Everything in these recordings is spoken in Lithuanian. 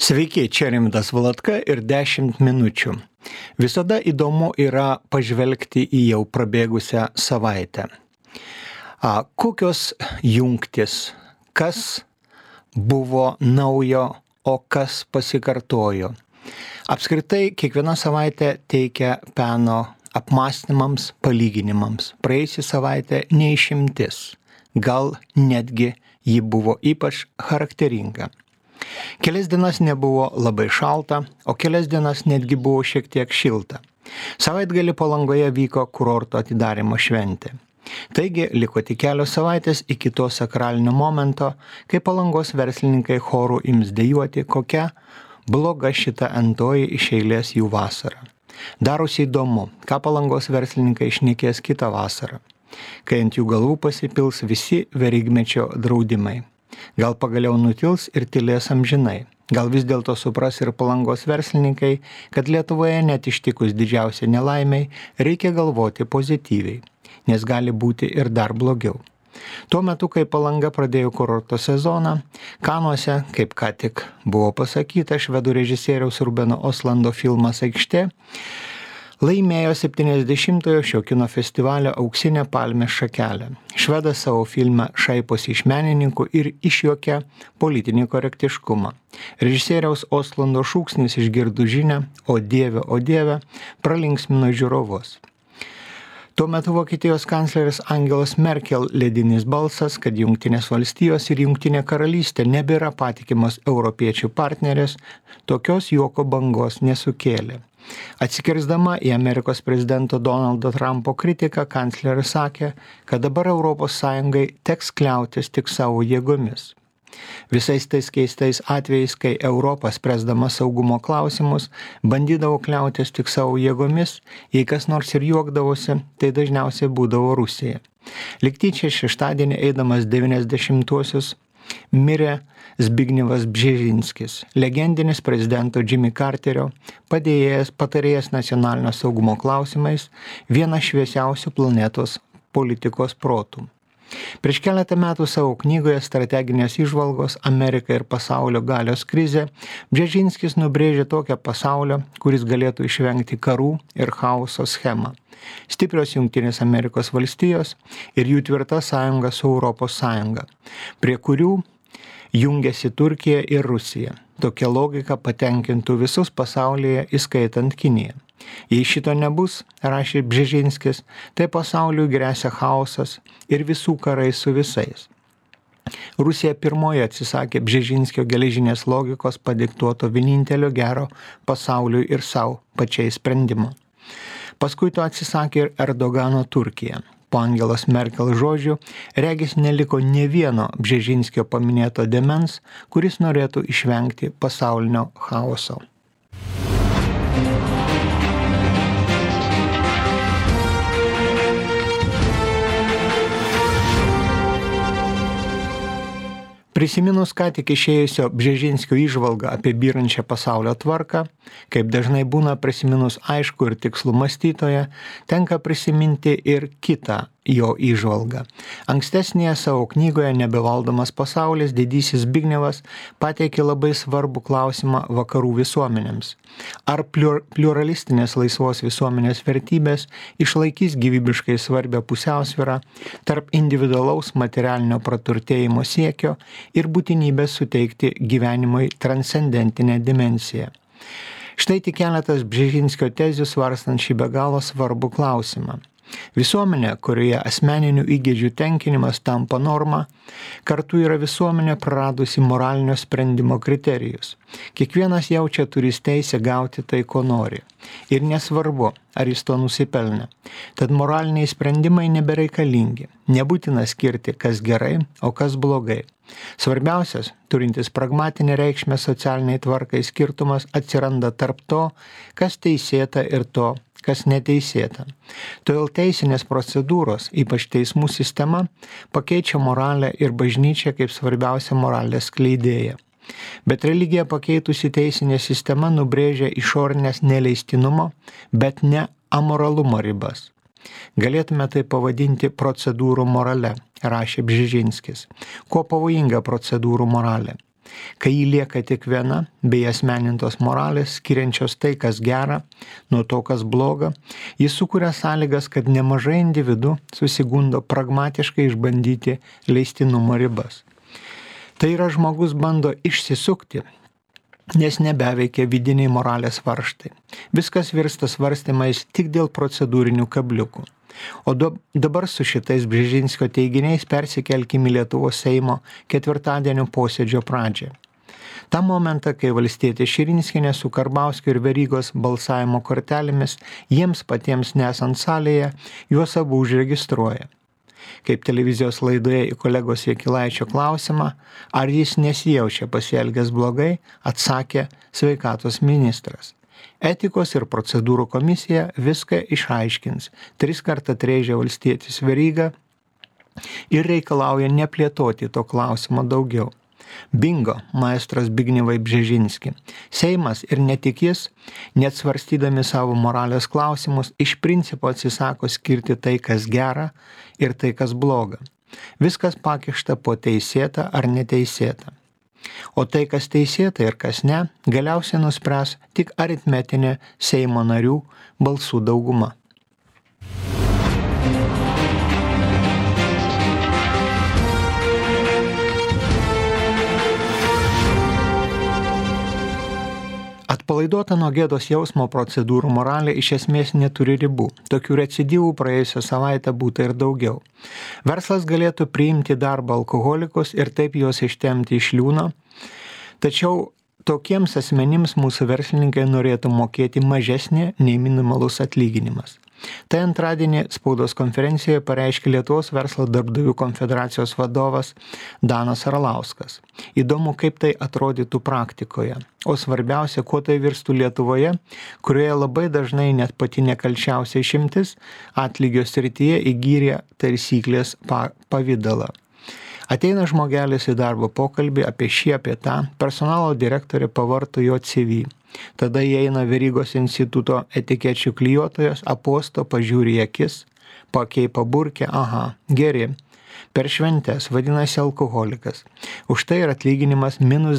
Sveiki, čia Rimvydas Valatka ir 10 minučių. Visada įdomu yra pažvelgti į jau prabėgusią savaitę. Kokios jungtis, kas buvo naujo, o kas pasikartojo. Apskritai, kiekviena savaitė teikia peno apmąstymams, palyginimams. Praėjusi savaitė neišimtis, gal netgi ji buvo ypač charakteringa. Kelias dienas nebuvo labai šalta, o kelias dienas netgi buvo šiek tiek šilta. Savaitgalį Palangoje vyko kurorto atidarymo šventė. Taigi liko tik kelios savaitės iki to sakralinio momento, kai Palangos verslininkai choru ims dejuoti, kokia bloga šita antroji iš eilės jų vasara. Darosi įdomu, ką Palangos verslininkai šnekės kitą vasarą, kai ant jų galvų pasipils visi verygmečio draudimai. Gal pagaliau nutils ir tylės amžinai. Gal vis dėlto supras ir Palangos verslininkai, kad Lietuvoje net ištikus didžiausiai nelaimiai reikia galvoti pozityviai, nes gali būti ir dar blogiau. Tuo metu, kai Palanga pradėjo kurorto sezoną, Kanuose, kaip ką tik buvo pasakyta, švedų režisieriaus Rubeno Oslando filmas Aikštė laimėjo 70-ojo šio kino festivalio auksinę palmės šakelę. Švedas savo filme šaiposi iš menininkų ir išjuokia politinį korektiškumą. Režisieriaus Oslando šūksnis išgirdu žinią, o Dieve, pralinksmino žiūrovus. Tuo metu Vokietijos kancleris Angelos Merkel ledinis balsas, kad Jungtinės valstijos ir Jungtinė karalystė nebėra patikimos europiečių partnerės, tokios juoko bangos nesukėlė. Atsikirzdama į Amerikos prezidento Donaldo Trumpo kritiką, kanclerė sakė, kad dabar ES teks kliautis tik savo jėgomis. Visais tais keistais atvejais, kai Europa, spręsdama saugumo klausimus, bandydavo kliautis tik savo jėgomis, jei kas nors ir juokdavosi, tai dažniausiai būdavo Rusija. Liktyčia šeštadienį eidamas 90-uosius mirė Zbignevas Bžežinskis, legendinis prezidento Jimmy Carterio, patarėjas nacionalinio saugumo klausimais, vienas šviesiausių planetos politikos protų. Prieš keletą metų savo knygoje Strateginės įžvalgos Amerika ir pasaulio galios krizė Bžežinskis nubrėžė tokią pasaulio, kuris galėtų išvengti karų ir chaoso schemą. Stiprios Jungtinės Amerikos valstijos ir jų tvirta sąjunga su Europos Sąjunga, prie kurių jungiasi Turkija ir Rusija. Tokia logika patenkintų visus pasaulyje, įskaitant Kiniją. Jei šito nebus, rašė Bžežinskis, tai pasauliui gresia chaosas ir visų karai su visais. Rusija pirmoji atsisakė Bžežinskio geležinės logikos padiktuoto vienintelio gero pasauliui ir savo pačiai sprendimo. Paskui to atsisakė ir Erdogano Turkija. Po Angelos Merkel žodžių regis neliko ne vieno Bžežinskio paminėto demens, kuris norėtų išvengti pasaulinio chaoso. Prisiminus ką tik išėjusio Bžežinskio įžvalgą apie byrančią pasaulio tvarką, kaip dažnai būna prisiminus aišku ir tikslų mąstytoją, tenka prisiminti ir kitą jo įžvalgą. Ankstesnėje savo knygoje Nebevaldomas pasaulis didysis Zbignevas pateikė labai svarbų klausimą vakarų visuomenėms. Ar pliuralistinės laisvos visuomenės vertybės išlaikys gyvybiškai svarbią pusiausvyrą tarp individualaus materialinio praturtėjimo siekio ir būtinybės suteikti gyvenimui transcendentinę dimensiją. Štai tik keletas Bžežinskio tezių svarstant šį be galo svarbų klausimą. Visuomenė, kurioje asmeninių įgeidžių tenkinimas tampa norma, kartu yra visuomenė praradusi moralinio sprendimo kriterijus. Kiekvienas jaučia turės teisę gauti tai, ko nori. Ir nesvarbu, ar jis to nusipelnė. Tad moraliniai sprendimai nebereikalingi. Nebūtina skirti, kas gerai, o kas blogai. Svarbiausias, turintis pragmatinę reikšmę socialiniai tvarkai skirtumas atsiranda tarp to, kas teisėta ir to, kas neteisėta. Todėl teisinės procedūros, ypač teismų sistema, pakeičia moralę ir bažnyčią kaip svarbiausia moralės skleidėja. Bet religija pakeitusi teisinė sistema nubrėžia išorinės neleistinumo, bet ne amoralumo ribas. Galėtume tai pavadinti procedūrų morale, rašė Bžežinskis. Kuo pavojinga procedūrų moralė? Kai ji lieka tik viena, bei asmenintos moralės, skiriančios tai, kas gera, nuo to, kas bloga, jis sukuria sąlygas, kad nemažai individų susigundo pragmatiškai išbandyti leistinumo ribas. Tai yra, žmogus bando išsisukti, nes nebeveikia vidiniai moralės varžtai. Viskas virsta svarstymais tik dėl procedūrinių kabliukų. O dabar su šitais Bžežinskio teiginiais persikelkime į Lietuvos Seimo ketvirtadienio posėdžio pradžią. Ta momentą, kai valstietė Širinskienė su Karbauskiu ir Verygos balsavimo kortelėmis, jiems patiems nesant salėje, juos abu užregistruoja. Kaip televizijos laidoje į kolegos Jakilaičio klausimą, ar jis nesijaučia pasielgęs blogai, atsakė sveikatos ministras. Etikos ir procedūrų komisija viską išaiškins. 3 kartą trėžė valstietis Veryga ir reikalauja neplėtoti to klausimo daugiau. Bingo, maestras Zbignevai Bžežinski. Seimas ir ne tik jis, net svarstydami savo moralės klausimus, iš principo atsisako skirti tai, kas gera ir tai, kas bloga. Viskas pakišta po teisėtą ar neteisėtą. O tai, kas teisėta ir kas ne, galiausiai nuspręs tik aritmetinė Seimo narių balsų dauguma. Atpalaiduota nuo gėdos jausmo procedūrų moralė iš esmės neturi ribų. Tokių recidyvų praėjusią savaitę būta ir daugiau. Verslas galėtų priimti darbą alkoholikus ir taip juos ištemti iš liūno, tačiau tokiems asmenims mūsų verslininkai norėtų mokėti mažesnį nei minimalus atlyginimas. Tai antradienį spaudos konferencijoje pareiškė Lietuvos verslo darbdavių konfederacijos vadovas Danas Arlauskas. Įdomu, kaip tai atrodytų praktikoje. O svarbiausia, kuo tai virstų Lietuvoje, kurioje labai dažnai net pati nekalčiausia išimtis atlygio srityje įgyrė taisyklės pavidalą. Ateina žmogelis į darbo pokalbį apie šį, apie tą, personalo direktorė pavarto jo CV. Tada įeina Verygos instituto etikečių klijuotojas, aposto, pažiūri į akis, pakeipa burkę, aha, geri. Per šventes vadinasi alkoholikas. Už tai ir atlyginimas minus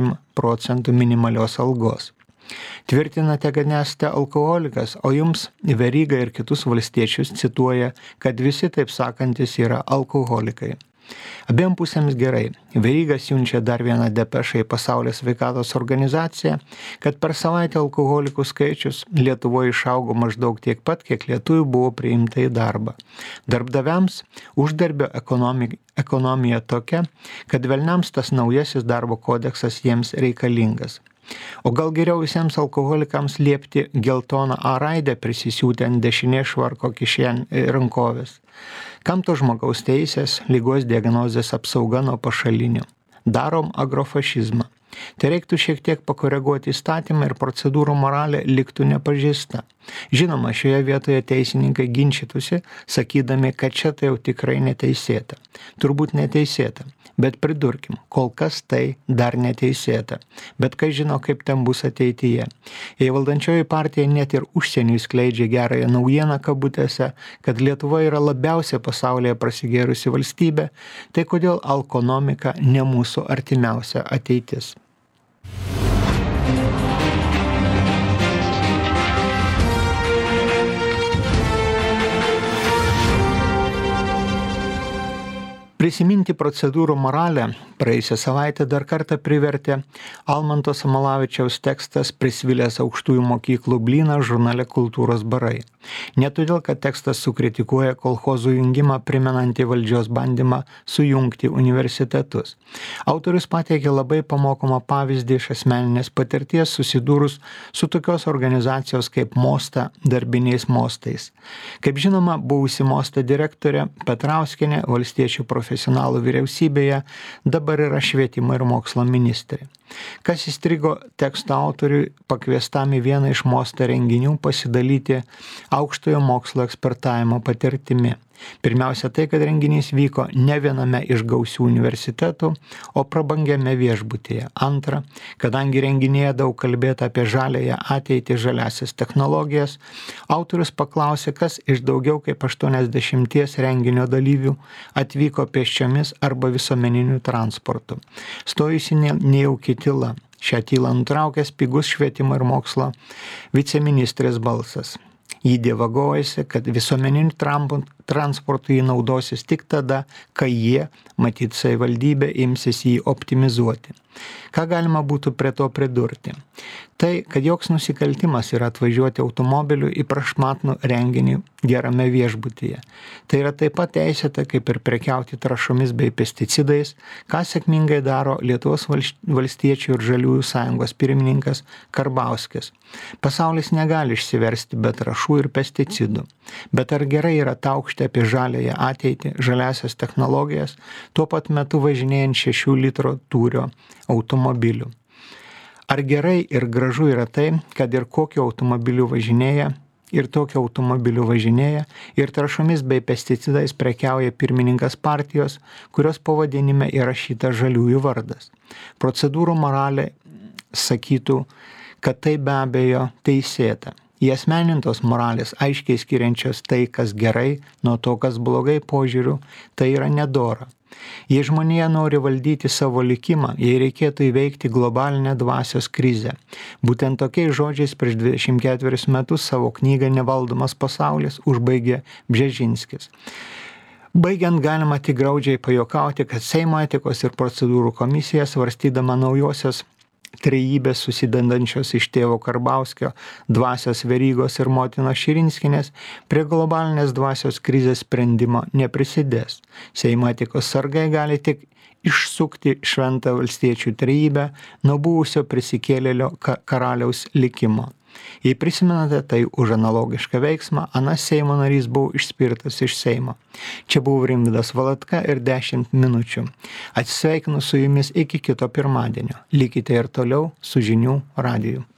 20% minimalios algos. Tvirtinate, kad nesate alkoholikas, o jums Veryga ir kitus valstiečius cituoja, kad visi taip sakantis yra alkoholikai. Abiem pusėms gerai. Veryga siunčia dar vieną depešą į Pasaulio sveikatos organizaciją, kad per savaitę alkoholikų skaičius Lietuvoje išaugo maždaug tiek pat, kiek lietuvių buvo priimta į darbą. Darbdaviams uždarbio ekonomija tokia, kad velniams tas naujasis darbo kodeksas jiems reikalingas. O gal geriau visiems alkoholikams liepti geltoną A raidę prisisiūti ant dešinės švarko rankovės. Kam to žmogaus teisės, ligos diagnozės apsauga nuo pašalinių? Darom agrofašizmą. Tai reiktų šiek tiek pakoreguoti įstatymą ir procedūrų moralė liktų nepažeista. Žinoma, šioje vietoje teisininkai ginčytųsi, sakydami, kad čia tai jau tikrai neteisėta. Turbūt neteisėta, bet pridurkim, kol kas tai dar neteisėta. Bet kai žino, kaip ten bus ateityje. Jei valdančioji partija net ir užsieniui skleidžia gerąją naujieną kabutėse, kad Lietuva yra labiausiai pasaulyje prasigėrusi valstybė, tai kodėl alkonomika ne mūsų artimiausia ateitis? Prisiminti procedūrų moralę praėjusią savaitę dar kartą privertė Almanto Samalavičiaus tekstas Prisvilęs aukštųjų mokyklų blyną žurnale Kultūros barai. Ne todėl, kad tekstas sukritikuoja kolchozų jungimą primenantį valdžios bandymą sujungti universitetus. Autorius pateikė labai pamokomą pavyzdį iš asmeninės patirties susidūrus su tokios organizacijos kaip Mosta darbiniais mostais. Kaip žinoma, buvusi Mosta direktorė Petrauskienė valstiečių profesionalų vyriausybėje dabar yra švietimo ir mokslo ministrė. Kas įstrigo teksto autoriui pakviestam į vieną iš Mosta renginių pasidalyti aukštojo mokslo ekspertavimo patirtimi. Pirmiausia tai, kad renginys vyko ne viename iš gausių universitetų, o prabangiame viešbutyje. Antra, kadangi renginyje daug kalbėta apie žaliąją ateitį, žaliąsias technologijas, autorius paklausė, kas iš daugiau kaip 80 renginio dalyvių atvyko pėsčiomis arba visuomeniniu transportu. Stojusi nejauki tyla. Šią tylą nutraukęs pigus švietimo ir mokslo viceministrės balsas. Jį dievagojasi, kad visuomeniniu transportu jį naudosis tik tada, kai jie, matyt savivaldybė, imsis jį optimizuoti. Ką galima būtų prie to pridurti? Tai, kad joks nusikaltimas yra atvažiuoti automobiliu į prašmatnų renginį gerame viešbutyje. Tai yra taip pat teisėta, kaip ir prekiauti trąšomis bei pesticidais, ką sėkmingai daro Lietuvos valstiečių ir žaliųjų sąjungos pirmininkas Karbauskis. Pasaulis negali išsiversti be trąšų ir pesticidų. Bet ar gerai yra taukšti apie žaliąją ateitį, žaliąsias technologijas, tuo pat metu važinėjant 6 litro tūrio automobilių? Ar gerai ir gražu yra tai, kad ir kokio automobiliu važinėja, ir tokio automobiliu važinėja, ir trąšomis bei pesticidais prekiauja pirmininkas partijos, kurios pavadinime įrašyta žaliųjų vardas? Procedūrų moralė sakytų, kad tai be abejo teisėta. Įasmenintos moralės aiškiai skiriančios tai, kas gerai, nuo to, kas blogai požiūriu, tai yra nedora. Jei žmonija nori valdyti savo likimą, jei reikėtų įveikti globalinę dvasios krizę. Būtent tokiais žodžiais prieš 24 metus savo knygą Nevaldomas pasaulis užbaigė Bžežinskis. Baigiant galima tik graudžiai pajuokauti, kad Seimo etikos ir procedūrų komisija svarstydama naujosios trejybės susidedančios iš tėvo Karbauskio, dvasios Verygos ir motinos Širinskienės prie globalinės dvasios krizės sprendimo neprisidės. Seimo etikos sargai gali tik išsukti šventą valstiečių trejybę nuo buvusio prisikėlėlio karaliaus likimo. Jei prisimenate, tai už analogišką veiksmą anas Seimo narys buvo išspirtas iš Seimo. Čia buvo Rimvydas Valatka ir 10 minučių. Atsisveikinu su jumis iki kito pirmadienio. Likite ir toliau su Žinių radiju.